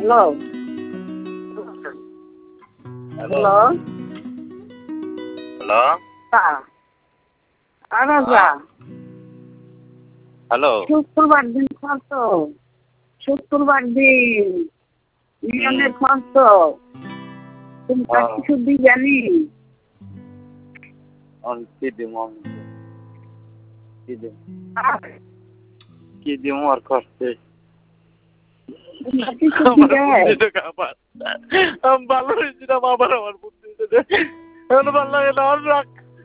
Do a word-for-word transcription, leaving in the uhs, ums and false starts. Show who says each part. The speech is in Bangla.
Speaker 1: hello hello
Speaker 2: hello
Speaker 1: Raja
Speaker 2: hello
Speaker 1: শুক্রবার দিন কত শুক্রবার দিন মিলনের ফোন তো তুমি তার কিছু দিই জানি
Speaker 2: কি দিব কি দিব কি দিব আর করতে
Speaker 1: কিছু দিয়ে
Speaker 2: ভালো হয়েছিলাম আবার আমার বুদ্ধি এখন ভালো লাগে না